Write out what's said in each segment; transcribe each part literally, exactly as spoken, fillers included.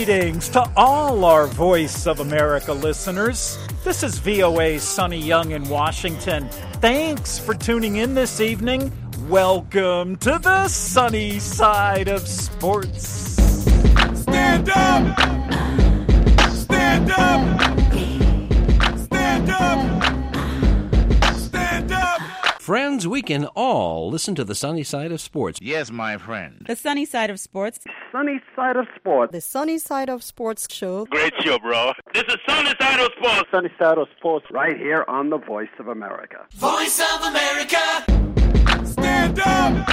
Greetings to all our Voice of America listeners. This is V O A's Sonny Young in Washington. Thanks for tuning in this evening. Welcome to the sunny side of sports. Stand up! Stand up! Stand up! Stand up! Friends, we can all listen to the sunny side of sports. Yes, my friend. The sunny side of sports. Sunny side of sports. The Sunny Side of Sports show. Great show, bro. This is Sunny Side of Sports. Sunny side of sports right here on the Voice of America. Voice of America! Stand up!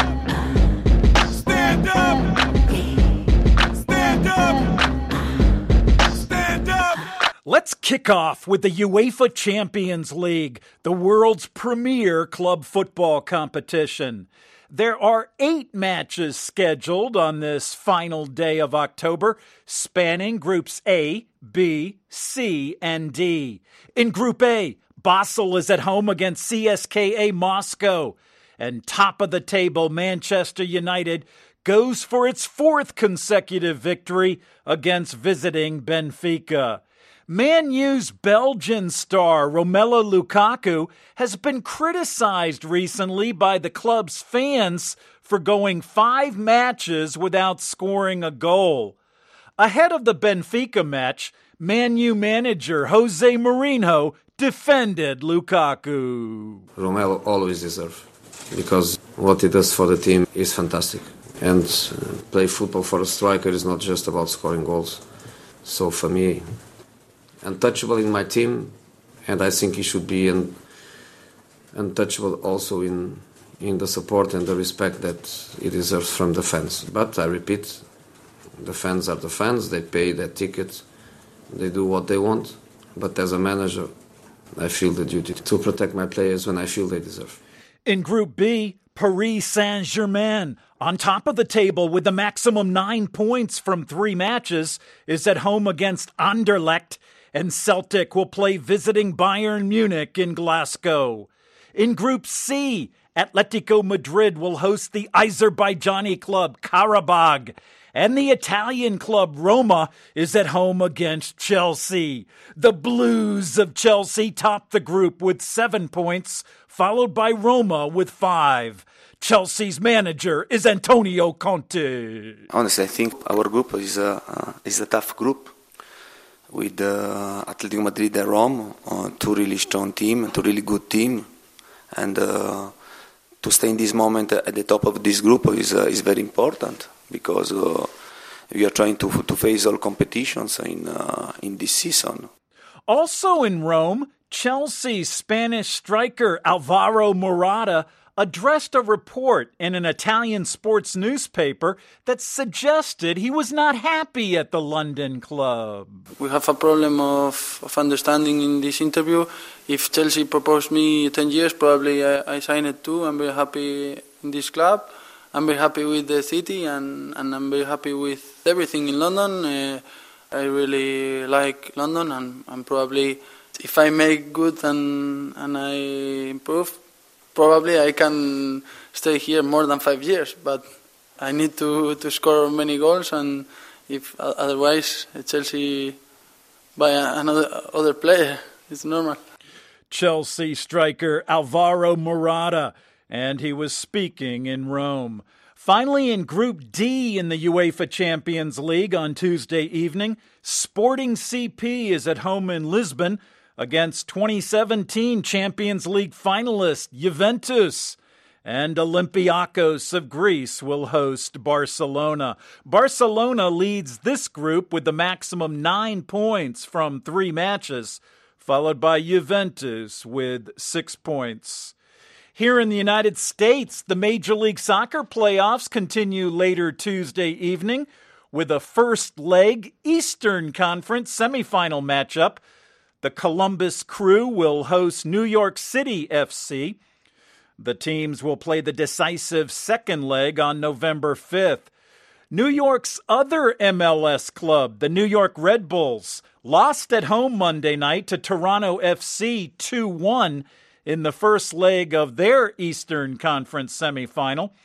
Stand up! Stand up! Stand up! Let's kick off with the UEFA Champions League, the world's premier club football competition. There are eight matches scheduled on this final day of October, spanning Groups A, B, C, and D. In Group A, Basel is at home against C S K A Moscow. And top of the table, Manchester United goes for its fourth consecutive victory against visiting Benfica. Man U's Belgian star Romelu Lukaku has been criticized recently by the club's fans for going five matches without scoring a goal. Ahead of the Benfica match, Man U manager Jose Mourinho defended Lukaku. Romelu always deserves, because what he does for the team is fantastic. And uh, play football for a striker is not just about scoring goals. So for me, untouchable in my team, and I think he should be un- untouchable also in in the support and the respect that he deserves from the fans. But I repeat, the fans are the fans, they pay their ticket, they do what they want, but as a manager, I feel the duty to protect my players when I feel they deserve. In Group B, Paris Saint-Germain, on top of the table with the maximum nine points from three matches, is at home against Anderlecht, and Celtic will play visiting Bayern Munich in Glasgow. In Group C, Atletico Madrid will host the Azerbaijani club Karabag, and the Italian club Roma is at home against Chelsea. The Blues of Chelsea top the group with seven points, followed by Roma with five. Chelsea's manager is Antonio Conte. Honestly, I think our group is a, uh, is a tough group, with uh, Atletico Madrid and Rome, uh, two really strong team, two really good team, and uh, to stay in this moment at the top of this group is uh, is very important, because uh, we are trying to to face all competitions in uh, in this season. Also in Rome, Chelsea's Spanish striker Alvaro Morata addressed a report in an Italian sports newspaper that suggested he was not happy at the London club. We have a problem of, of understanding in this interview. If Chelsea proposed me ten years, probably I, I sign it too. I'm very happy in this club. I'm very happy with the city, and, and I'm very happy with everything in London. Uh, I really like London, and, and probably if I make good and, and I improve, probably I can stay here more than five years, but I need to, to score many goals, and if otherwise Chelsea buy another other player, it's normal. Chelsea striker Alvaro Morata, and he was speaking in Rome. Finally, in Group D in the UEFA Champions League on Tuesday evening, Sporting C P is at home in Lisbon against twenty seventeen Champions League finalist Juventus. And Olympiacos of Greece will host Barcelona. Barcelona leads this group with the maximum nine points from three matches, followed by Juventus with six points. Here in the United States, the Major League Soccer playoffs continue later Tuesday evening with a first leg Eastern Conference semifinal matchup. The Columbus Crew will host New York City F C. The teams will play the decisive second leg on November fifth. New York's other M L S club, the New York Red Bulls, lost at home Monday night to Toronto F C two one in the first leg of their Eastern Conference semifinal.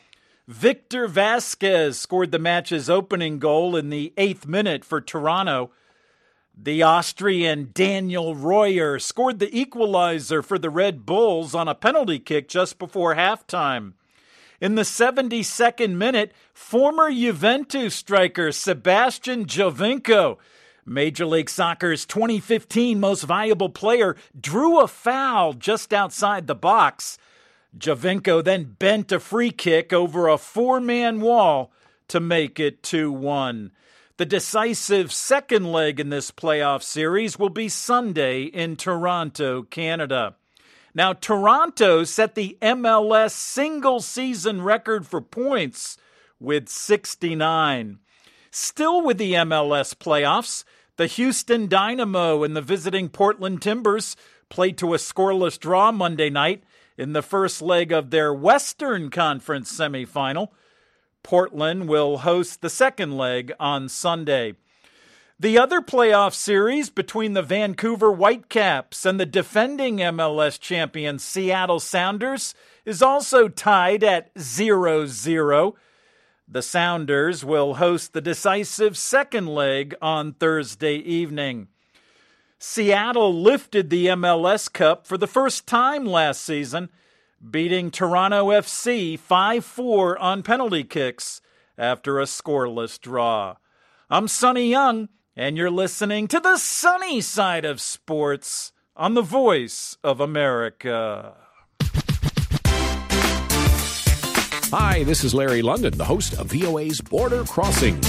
Victor Vasquez scored the match's opening goal in the eighth minute for Toronto. The Austrian Daniel Royer scored the equalizer for the Red Bulls on a penalty kick just before halftime. In the seventy-second minute, former Juventus striker Sebastian Giovinco, Major League Soccer's twenty fifteen most valuable player, drew a foul just outside the box. Giovinco then bent a free kick over a four-man wall to make it two one. The decisive second leg in this playoff series will be Sunday in Toronto, Canada. Now, Toronto set the M L S single-season record for points with sixty-nine. Still with the M L S playoffs, the Houston Dynamo and the visiting Portland Timbers played to a scoreless draw Monday night in the first leg of their Western Conference semifinal. Portland will host the second leg on Sunday. The other playoff series between the Vancouver Whitecaps and the defending M L S champion Seattle Sounders is also tied at zero zero. The Sounders will host the decisive second leg on Thursday evening. Seattle lifted the M L S Cup for the first time last season, beating Toronto F C five four on penalty kicks after a scoreless draw. I'm Sonny Young, and you're listening to the sunny side of sports on the Voice of America. Hi, this is Larry London, the host of V O A's Border Crossings.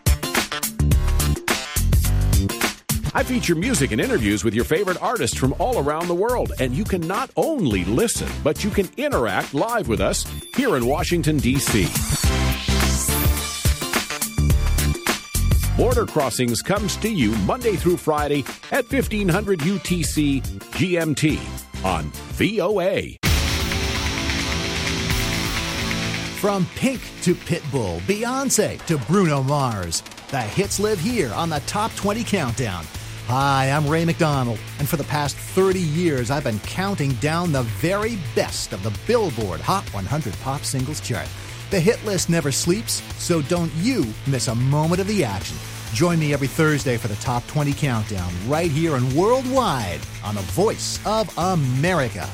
I feature music and interviews with your favorite artists from all around the world, and you can not only listen, but you can interact live with us here in Washington, D C Border Crossings comes to you Monday through Friday at fifteen hundred U T C G M T on V O A. From Pink to Pitbull, Beyonce to Bruno Mars, the hits live here on the Top twenty Countdown. Hi, I'm Ray McDonald, and for the past thirty years, I've been counting down the very best of the Billboard Hot one hundred Pop Singles chart. The hit list never sleeps, so don't you miss a moment of the action. Join me every Thursday for the Top twenty Countdown, right here and worldwide on the Voice of America.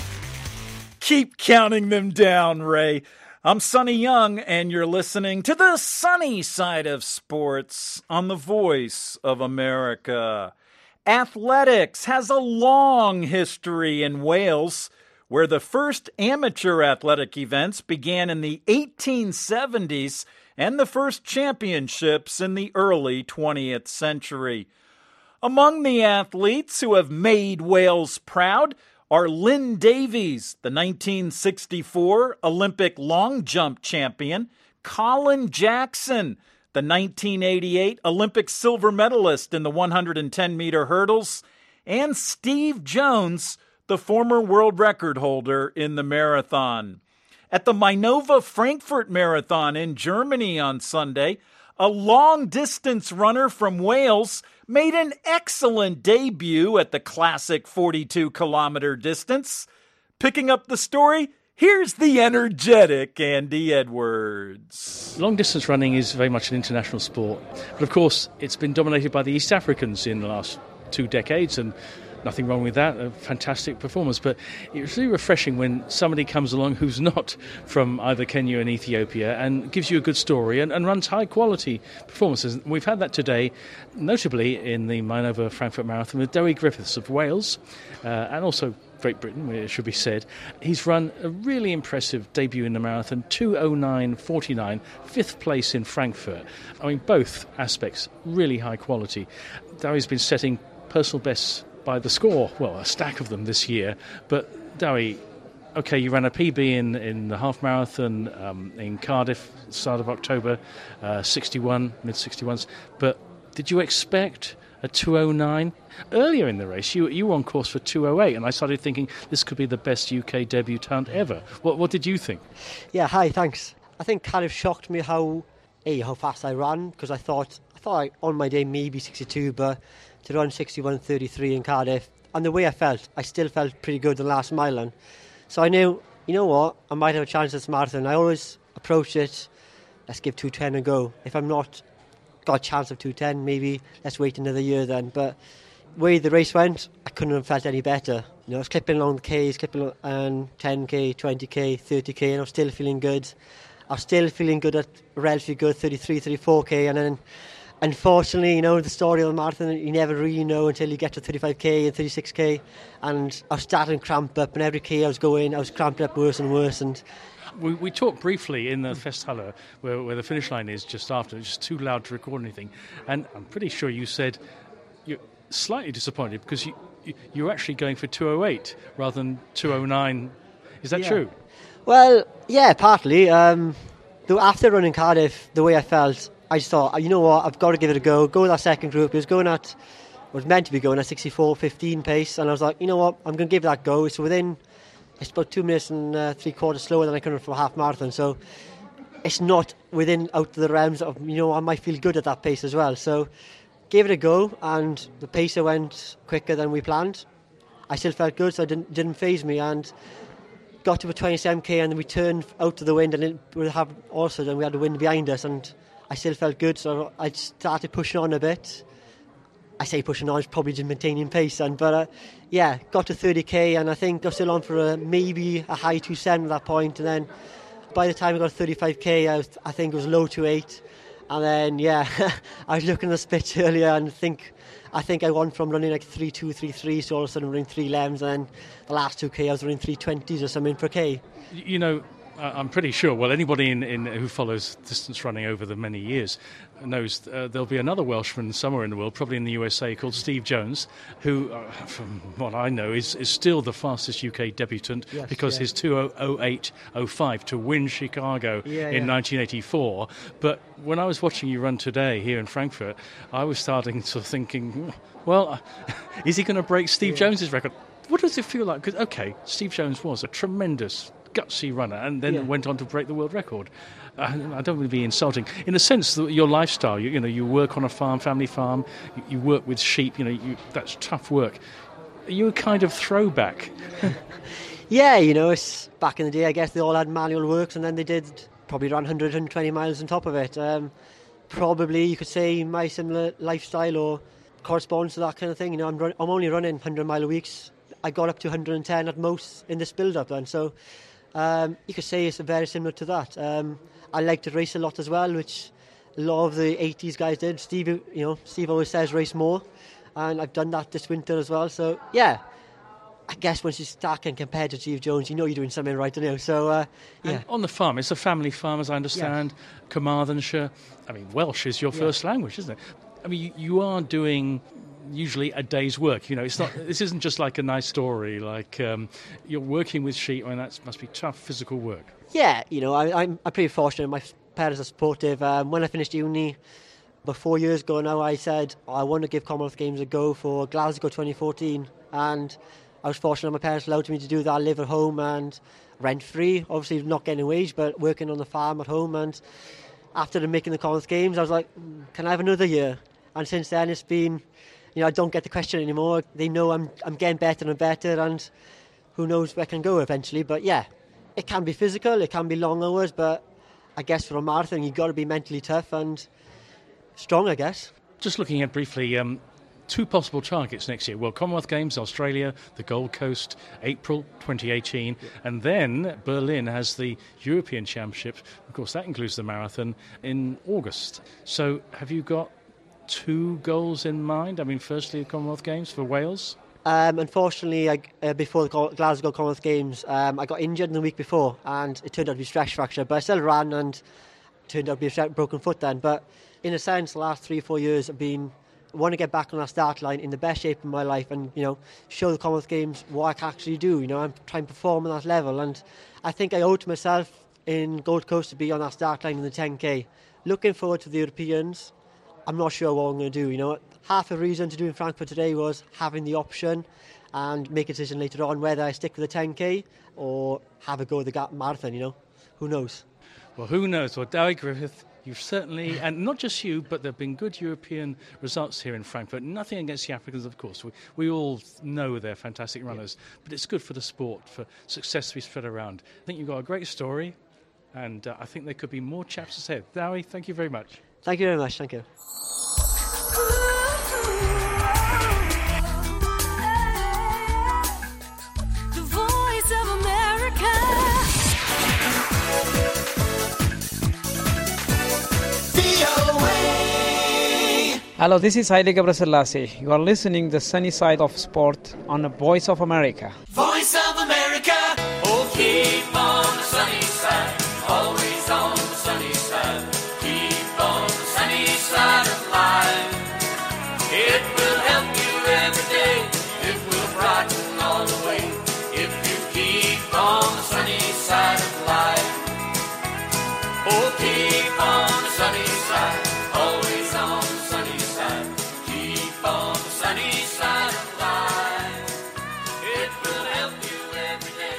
Keep counting them down, Ray. I'm Sonny Young, and you're listening to the sunny side of sports on the Voice of America. Athletics has a long history in Wales, where the first amateur athletic events began in the eighteen seventies and the first championships in the early twentieth century. Among the athletes who have made Wales proud are Lynn Davies, the nineteen sixty-four Olympic long jump champion, Colin Jackson, the nineteen eighty-eight Olympic silver medalist in the one hundred ten meter hurdles, and Steve Jones, the former world record holder in the marathon. At the Minova Frankfurt Marathon in Germany on Sunday, a long-distance runner from Wales made an excellent debut at the classic forty-two kilometer distance. Picking up the story, here's the energetic Andy Edwards. Long-distance running is very much an international sport, but of course it's been dominated by the East Africans in the last two decades, and nothing wrong with that, a fantastic performance. But it's really refreshing when somebody comes along who's not from either Kenya and Ethiopia and gives you a good story and, and runs high-quality performances. We've had that today, notably in the Minova Frankfurt Marathon with Dewi Griffiths of Wales, uh, and also Great Britain, it should be said. He's run a really impressive debut in the marathon, two oh nine forty-nine, fifth place in Frankfurt. I mean, both aspects really high quality. Dewi's been setting personal bests by the score, well, a stack of them this year. But Dewi, okay, you ran a P B in, in the half marathon um, in Cardiff, start of October, uh, sixty-one, mid sixty-ones. But did you expect a two oh nine? Earlier in the race, you you were on course for two oh eight, and I started thinking this could be the best U K debutant ever. What what did you think? Yeah, hi, thanks. I think kind of shocked me how, A, how fast I ran, because I thought I thought I, on my day maybe sixty-two, but to run sixty-one thirty-three in Cardiff, and the way I felt, I still felt pretty good the last mile. And so I knew, you know what, I might have a chance at this marathon. I always approach it let's give two ten a go. If I'm not got a chance of two ten, maybe let's wait another year then. But the way the race went, I couldn't have felt any better. You know, I was clipping along the Ks, clipping along um, ten K, twenty K, thirty K, and I was still feeling good. I was still feeling good at relatively good thirty-three, thirty-four K, and then unfortunately, you know, the story of the marathon, you never really know until you get to thirty-five K and thirty-six K, and I was starting to cramp up, and every K I was going, I was cramping up worse and worse. And We, we talked briefly in the Festhalle, where, where the finish line is just after. It's just too loud to record anything. And I'm pretty sure you said you're slightly disappointed because you, you, you're actually going for two oh eight rather than two oh nine. Is that yeah. true? Well, yeah, partly. Um, though after running Cardiff, the way I felt, I just thought, you know what, I've got to give it a go. Go with that second group. It was going at, was meant to be going at sixty-four fifteen pace. And I was like, you know what, I'm going to give that a go. It's within... It's about two minutes and uh, three quarters slower than I can run for a half marathon, so it's not within out of the realms of, you know, I might feel good at that pace as well. So gave it a go, and the pace went quicker than we planned. I still felt good, so it didn't, didn't faze me, and got to about twenty-seven K, and then we turned out to the wind, and it, we have also then we had the wind behind us, and I still felt good, so I started pushing on a bit. I say pushing on, it's probably just maintaining pace, and but uh, yeah, got to thirty K, and I think I was still on for a, maybe a high two seven at that point, and then by the time I got to thirty-five K, I, was, I think it was low two eight, and then yeah, I was looking at the splits earlier, and think I think I went from running like three two, three three, so all of a sudden running three lambs, and then the last two K I was running three twenties or something per K. You know, I'm pretty sure, well, anybody in, in who follows distance running over the many years knows uh, there'll be another Welshman somewhere in the world, probably in the U S A, called Steve Jones, who, uh, from what I know, is, is still the fastest U K debutant, yes, because yeah. his two oh eight oh five to win Chicago yeah, in yeah. nineteen eighty-four. But when I was watching you run today here in Frankfurt, I was starting to thinking, well, is he going to break Steve yeah. Jones's record? What does it feel like? Because, okay, Steve Jones was a tremendous gutsy runner and then yeah. went on to break the world record. Uh, I don't want to be insulting. In a sense, that your lifestyle, you, you know, you work on a farm, family farm, you, you work with sheep, you know, you, that's tough work. Are you a kind of throwback? Yeah, you know, it's back in the day, I guess they all had manual works, and then they did probably around one hundred, one hundred twenty miles on top of it. Um, probably, you could say, my similar lifestyle or corresponds to that kind of thing. You know, I'm, run- I'm only running one hundred mile a weeks. I got up to one hundred ten at most in this build-up then, so um, you could say it's very similar to that. Um, I like to race a lot as well, which a lot of the eighties guys did. Steve, you know, Steve always says race more, and I've done that this winter as well. So yeah, I guess once you start getting compared to Steve Jones, you know you're doing something right, don't you? So uh, yeah. And on the farm, it's a family farm, as I understand. Yes. Carmarthenshire. I mean, Welsh is your yeah. first language, isn't it? I mean, you, you are doing usually a day's work. You know, it's not. This isn't just like a nice story. Like um, you're working with sheep. I mean, that must be tough physical work. Yeah, you know, I, I'm, I'm pretty fortunate. My parents are supportive. Um, when I finished uni, about four years ago now, I said, oh, I want to give Commonwealth Games a go for Glasgow twenty fourteen. And I was fortunate my parents allowed me to do that. I live at home and rent-free. Obviously not getting a wage, but working on the farm at home. And after making the Commonwealth Games, I was like, can I have another year? And since then, it's been, you know, I don't get the question anymore. They know I'm I'm getting better and better, and who knows where I can go eventually. But yeah, it can be physical, it can be long hours, but I guess for a marathon, you've got to be mentally tough and strong, I guess. Just looking at briefly, um, two possible targets next year. Well, Commonwealth Games, Australia, the Gold Coast, April twenty eighteen, yeah. and then Berlin has the European Championship. Of course, that includes the marathon in August. So have you got two goals in mind? I mean, firstly, the Commonwealth Games for Wales? Um, unfortunately, I, uh, before the Glasgow Commonwealth Games, um, I got injured in the week before, and it turned out to be stress fracture. But I still ran, and it turned out to be a broken foot then. But in a sense, the last three or four years, I've been I want to get back on that start line in the best shape of my life, and you know, show the Commonwealth Games what I can actually do. You know, I'm trying to perform on that level, and I think I owe to myself in Gold Coast to be on that start line in the ten K. Looking forward to the Europeans. I'm not sure what I'm going to do, you know. Half the reason to do in Frankfurt today was having the option and make a decision later on whether I stick with the ten K or have a go at the Gap Marathon, you know. Who knows? Well, who knows? Well, Dewi Griffith, you've certainly, and not just you, but there have been good European results here in Frankfurt. Nothing against the Africans, of course. We, we all know they're fantastic runners, yeah. but it's good for the sport, for success to be spread around. I think you've got a great story. and uh, I think there could be more chapters ahead. Dowie, thank you very much. Thank you very much. Thank you. The Voice of America. Hello, this is Haile Gebrselassie. You are listening to the sunny side of sport on the Voice of America. Voice of America. Oh, keep on the sunny side. Always on the sunny side. Keep on the sunny side of life. It will help you every day. It will brighten all the way. If you keep on the sunny side of life. Oh, keep on the sunny side. Always on the sunny side. Keep on the sunny side of life. It will help you every day.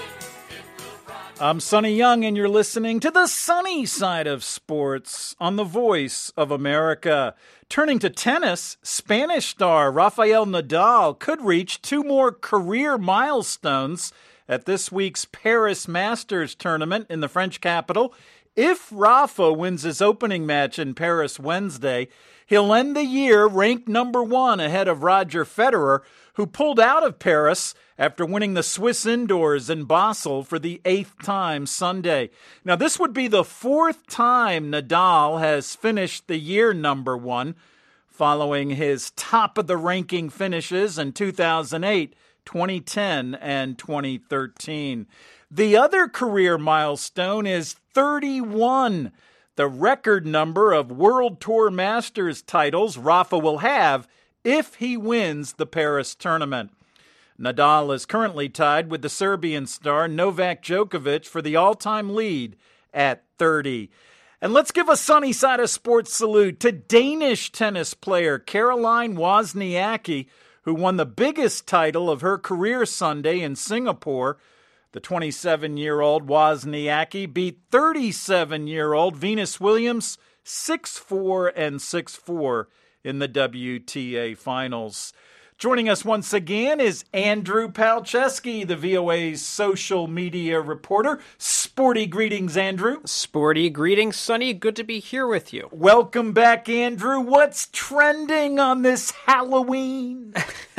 I'm Sonny Young, and you're listening to the sunny side of sports on the Voice of America. Turning to tennis, Spanish star Rafael Nadal could reach two more career milestones at this week's Paris Masters tournament in the French capital. If Rafa wins his opening match in Paris Wednesday, he'll end the year ranked number one ahead of Roger Federer, who pulled out of Paris after winning the Swiss indoors in Basel for the eighth time Sunday. Now, this would be the fourth time Nadal has finished the year number one, following his top-of-the-ranking finishes in two thousand eight, twenty ten, and twenty thirteen. The other career milestone is thirty-one, the record number of World Tour Masters titles Rafa will have if he wins the Paris tournament. Nadal is currently tied with the Serbian star Novak Djokovic for the all-time lead at thirty. And let's give a sunny side of sports salute to Danish tennis player Caroline Wozniacki, who won the biggest title of her career Sunday in Singapore. The twenty-seven-year-old Wozniacki beat thirty-seven-year-old Venus Williams six four and six four in the W T A finals. Joining us once again is Andrew Palczewski, the V O A's social media reporter. Sporty greetings, Andrew. Sporty greetings, Sonny. Good to be here with you. Welcome back, Andrew. What's trending on this Halloween?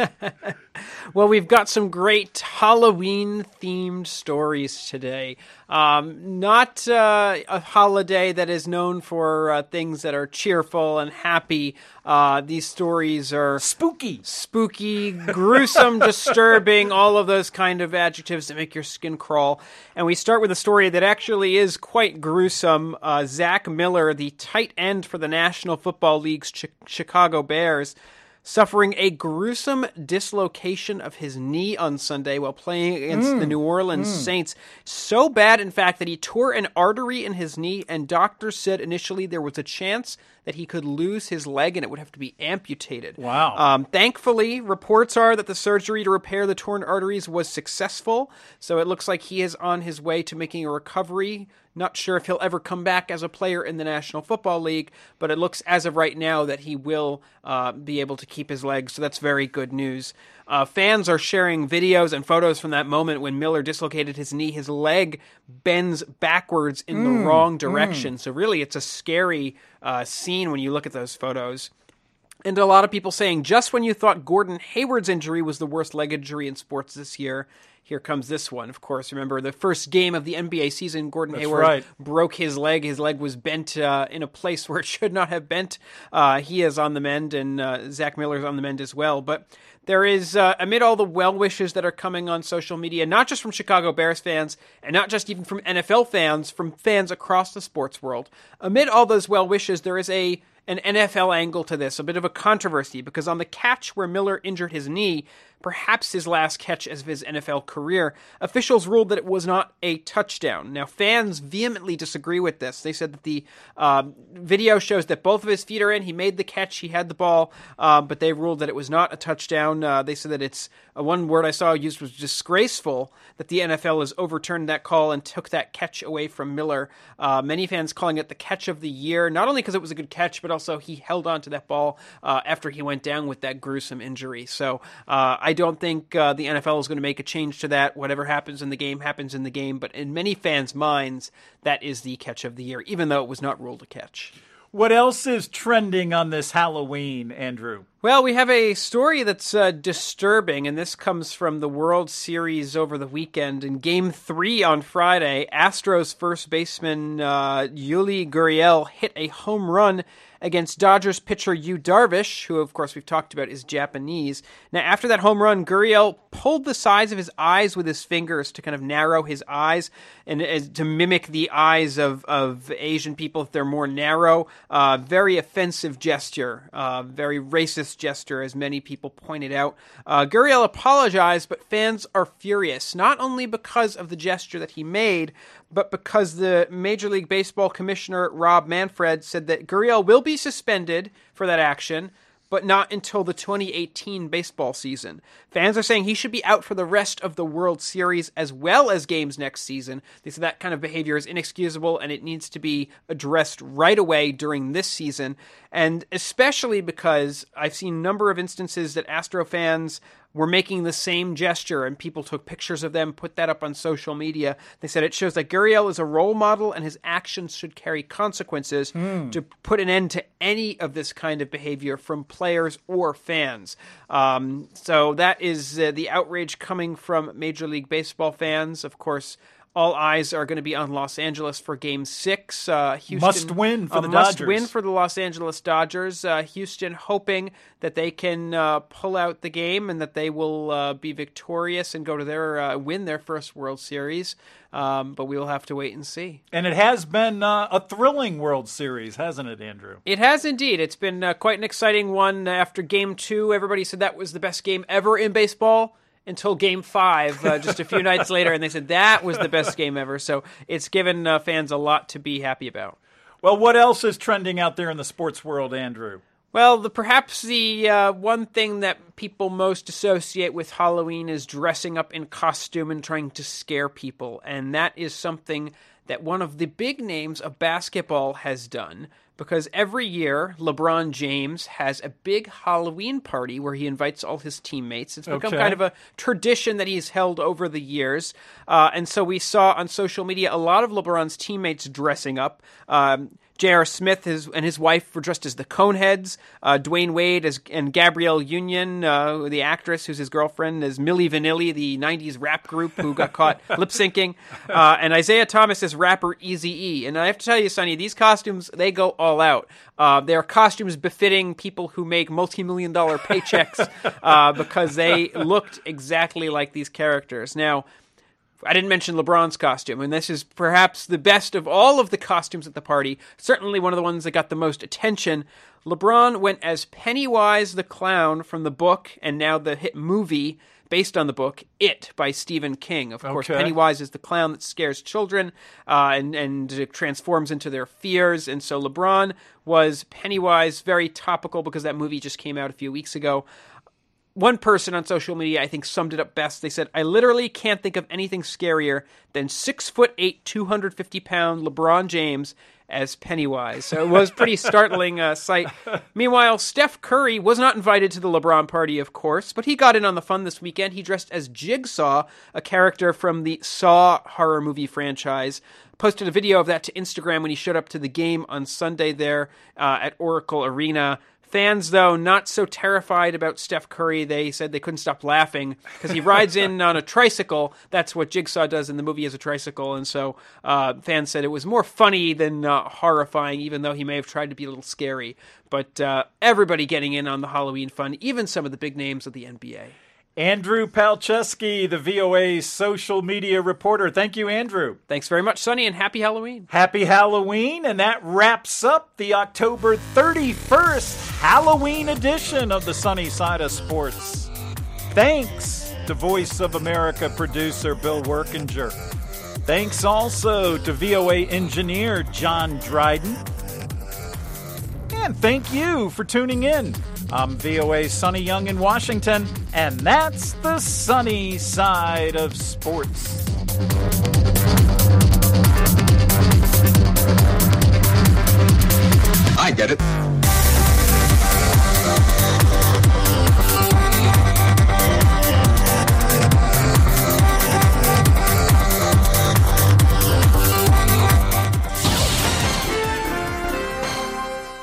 Well, we've got some great Halloween-themed stories today. Um, not uh, a holiday that is known for uh, things that are cheerful and happy. Uh, these stories are spooky, spooky, gruesome, disturbing, all of those kind of adjectives that make your skin crawl. And we start with a story that actually is quite gruesome. Uh, Zach Miller, the tight end for the National Football League's Ch- Chicago Bears, suffering a gruesome dislocation of his knee on Sunday while playing against mm, the New Orleans mm. Saints. So bad, in fact, that he tore an artery in his knee, and doctors said initially there was a chance that he could lose his leg and it would have to be amputated. Wow. Um, thankfully, reports are that the surgery to repair the torn arteries was successful, so it looks like he is on his way to making a recovery. Not sure if he'll ever come back as a player in the National Football League, but it looks as of right now that he will uh, be able to keep his legs, so that's very good news. Uh, fans are sharing videos and photos from that moment when Miller dislocated his knee. His leg bends backwards in mm, the wrong direction, mm. so really it's a scary uh, scene when you look at those photos. And a lot of people saying, just when you thought Gordon Hayward's injury was the worst leg injury in sports this year, here comes this one. Of course, remember the first game of the N B A season, Gordon That's Hayward right. broke his leg. His leg was bent uh, in a place where it should not have bent. Uh, he is on the mend, and uh, Zach Miller's on the mend as well. But there is, uh, amid all the well wishes that are coming on social media, not just from Chicago Bears fans, and not just even from N F L fans, from fans across the sports world, amid all those well wishes, there is a an N F L angle to this, a bit of a controversy, because on the catch where Miller injured his knee, perhaps his last catch of his N F L career, officials ruled that it was not a touchdown. Now, fans vehemently disagree with this. They said that the uh, video shows that both of his feet are in. He made the catch. He had the ball, uh, but they ruled that it was not a touchdown. Uh, they said that it's, uh, one word I saw used was disgraceful that the N F L has overturned that call and took that catch away from Miller. Uh, many fans calling it the catch of the year, not only because it was a good catch, but also he held on to that ball uh, after he went down with that gruesome injury. So uh, I don't think uh, the N F L is going to make a change to that. Whatever happens in the game, happens in the game. But in many fans' minds, that is the catch of the year, even though it was not ruled a catch. What else is trending on this Halloween, Andrew? Well, we have a story that's uh, disturbing, and this comes from the World Series over the weekend. In Game three on Friday, Astros first baseman uh, Yuli Gurriel hit a home run against Dodgers pitcher Yu Darvish, who, of course, we've talked about is Japanese. Now, after that home run, Gurriel pulled the sides of his eyes with his fingers to kind of narrow his eyes and uh, to mimic the eyes of, of Asian people if they're more narrow. Uh, very offensive gesture, uh, very racist gesture, as many people pointed out. Uh, Gurriel apologized, but fans are furious, not only because of the gesture that he made, but because the Major League Baseball commissioner, Rob Manfred, said that Gurriel will be suspended for that action, but not until the twenty eighteen baseball season. Fans are saying he should be out for the rest of the World Series as well as games next season. They said that kind of behavior is inexcusable and it needs to be addressed right away during this season. And especially because I've seen a number of instances that Astro fans were making the same gesture and people took pictures of them, put that up on social media. They said it shows that Gurriel is a role model and his actions should carry consequences mm. to put an end to any of this kind of behavior from players or fans. Um, so that is uh, the outrage coming from Major League Baseball fans. Of course, all eyes are going to be on Los Angeles for Game Six. Uh, Houston must win for the must Dodgers. win for the Los Angeles Dodgers. Uh, Houston hoping that they can uh, pull out the game and that they will uh, be victorious and go to their uh, win their first World Series. Um, but we will have to wait and see. And it has been uh, a thrilling World Series, hasn't it, Andrew? It has indeed. It's been uh, quite an exciting one. After Game Two, everybody said that was the best game ever in baseball. Until Game five, uh, just a few nights later, and they said that was the best game ever. So it's given uh, fans a lot to be happy about. Well, what else is trending out there in the sports world, Andrew? Well, the, perhaps the uh, one thing that people most associate with Halloween is dressing up in costume and trying to scare people. And that is something that one of the big names of basketball has done. Because every year, LeBron James has a big Halloween party where he invites all his teammates. It's become okay. kind of a tradition that he's held over the years. Uh, and so we saw on social media a lot of LeBron's teammates dressing up. Um, J R. Smith his, and his wife were dressed as the Coneheads. Uh, Dwayne Wade as, and Gabrielle Union, uh, the actress who's his girlfriend, as Milli Vanilli, the nineties rap group who got caught lip-syncing. Uh, and Isaiah Thomas as rapper Eazy-E. And I have to tell you, Sonny, these costumes, they go all out. Uh, they're costumes befitting people who make multi-million dollar paychecks uh, because they looked exactly like these characters. Now, I didn't mention LeBron's costume, and this is perhaps the best of all of the costumes at the party, certainly one of the ones that got the most attention. LeBron went as Pennywise the Clown from the book, and now the hit movie based on the book, It, by Stephen King. Of course, okay. Pennywise is the clown that scares children uh, and, and transforms into their fears, and so LeBron was Pennywise, very topical because that movie just came out a few weeks ago. One person on social media, I think, summed it up best. They said, I literally can't think of anything scarier than six foot eight, two hundred fifty pound LeBron James as Pennywise. So it was a pretty startling uh, sight. Meanwhile, Steph Curry was not invited to the LeBron party, of course, but he got in on the fun this weekend. He dressed as Jigsaw, a character from the Saw horror movie franchise. Posted a video of that to Instagram when he showed up to the game on Sunday there uh, at Oracle Arena. Fans, though, not so terrified about Steph Curry. They said they couldn't stop laughing because he rides in on a tricycle. That's what Jigsaw does in the movie, as a tricycle. And so uh, fans said it was more funny than uh, horrifying, even though he may have tried to be a little scary. But uh, everybody getting in on the Halloween fun, even some of the big names of the N B A. Andrew Palczewski, the V O A social media reporter. Thank you, Andrew. Thanks very much, Sonny, and happy Halloween. Happy Halloween, and that wraps up the October thirty-first Halloween edition of the Sunny Side of Sports. Thanks to Voice of America producer Bill Workinger. Thanks also to V O A engineer John Dryden. And thank you for tuning in. I'm V O A's Sonny Young in Washington, and that's the Sunny Side of Sports. I get it.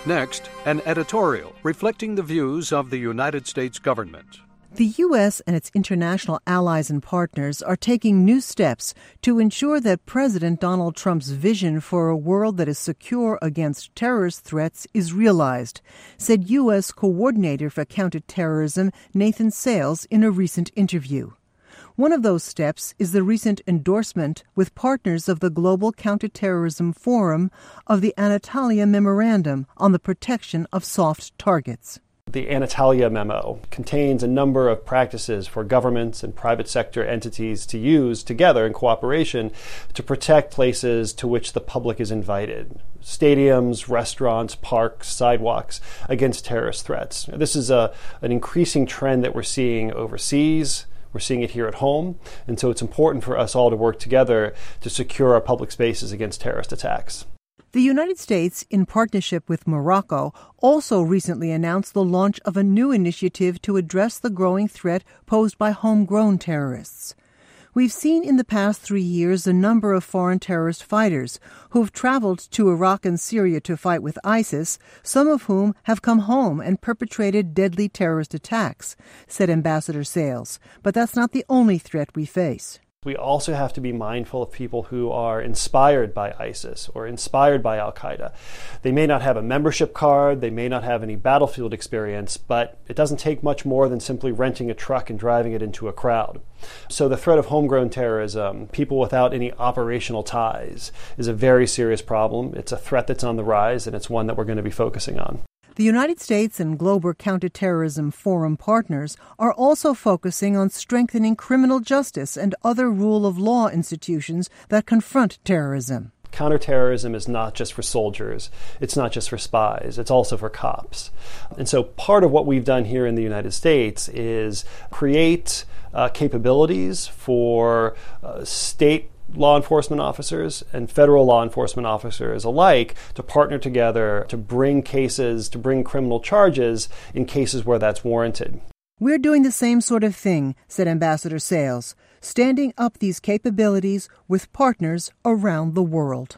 Next, an editorial reflecting the views of the United States government. The U S and its international allies and partners are taking new steps to ensure that President Donald Trump's vision for a world that is secure against terrorist threats is realized, said U S Coordinator for Counterterrorism Nathan Sales in a recent interview. One of those steps is the recent endorsement with partners of the Global Counterterrorism Forum of the Antalya Memorandum on the Protection of Soft Targets. The Antalya Memo contains a number of practices for governments and private sector entities to use together in cooperation to protect places to which the public is invited. Stadiums, restaurants, parks, sidewalks against terrorist threats. This is a, an increasing trend that we're seeing overseas. We're seeing it here at home. And so it's important for us all to work together to secure our public spaces against terrorist attacks. The United States, in partnership with Morocco, also recently announced the launch of a new initiative to address the growing threat posed by homegrown terrorists. We've seen in the past three years a number of foreign terrorist fighters who've traveled to Iraq and Syria to fight with ISIS, some of whom have come home and perpetrated deadly terrorist attacks, said Ambassador Sales. But that's not the only threat we face. We also have to be mindful of people who are inspired by ISIS or inspired by Al-Qaeda. They may not have a membership card, they may not have any battlefield experience, but it doesn't take much more than simply renting a truck and driving it into a crowd. So the threat of homegrown terrorism, people without any operational ties, is a very serious problem. It's a threat that's on the rise, and it's one that we're going to be focusing on. The United States and Global Counterterrorism Forum partners are also focusing on strengthening criminal justice and other rule of law institutions that confront terrorism. Counterterrorism is not just for soldiers, it's not just for spies, it's also for cops. And so part of what we've done here in the United States is create uh, capabilities for uh, state law enforcement officers and federal law enforcement officers alike to partner together to bring cases, to bring criminal charges in cases where that's warranted. We're doing the same sort of thing, said Ambassador Sales, standing up these capabilities with partners around the world.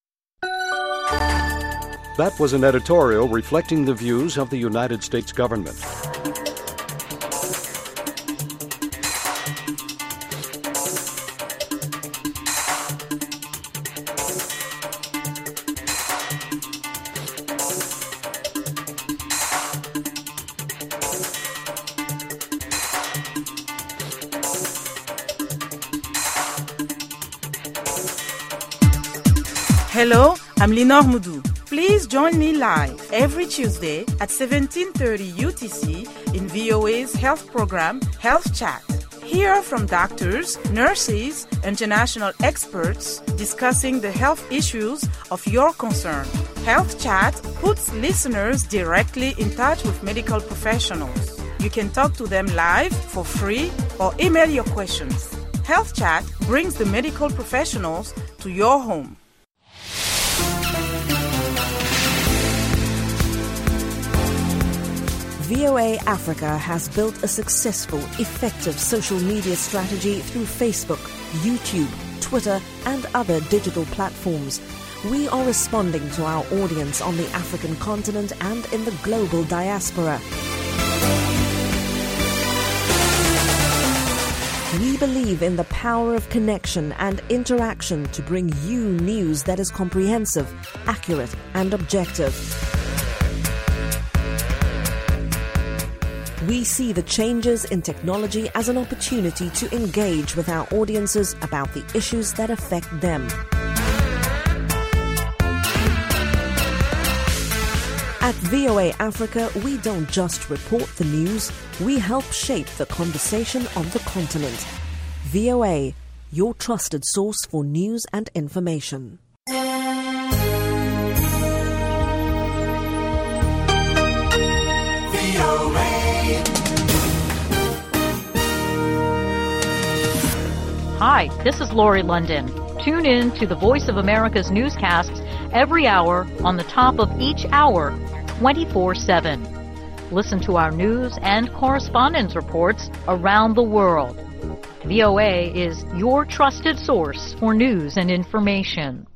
That was an editorial reflecting the views of the United States government. Hello, I'm Linor Moudou. Please join me live every Tuesday at seventeen thirty U T C in V O A's health program, Health Chat. Hear from doctors, nurses, international experts discussing the health issues of your concern. Health Chat puts listeners directly in touch with medical professionals. You can talk to them live for free or email your questions. Health Chat brings the medical professionals to your home. V O A Africa has built a successful, effective social media strategy through Facebook, YouTube, Twitter, and other digital platforms. We are responding to our audience on the African continent and in the global diaspora. We believe in the power of connection and interaction to bring you news that is comprehensive, accurate, and objective. We see the changes in technology as an opportunity to engage with our audiences about the issues that affect them. At V O A Africa, we don't just report the news, we help shape the conversation on the continent. V O A, your trusted source for news and information. Hi, this is Lori London. Tune in to the Voice of America's newscasts every hour on the top of each hour, twenty-four seven. Listen to our news and correspondence reports around the world. V O A is your trusted source for news and information.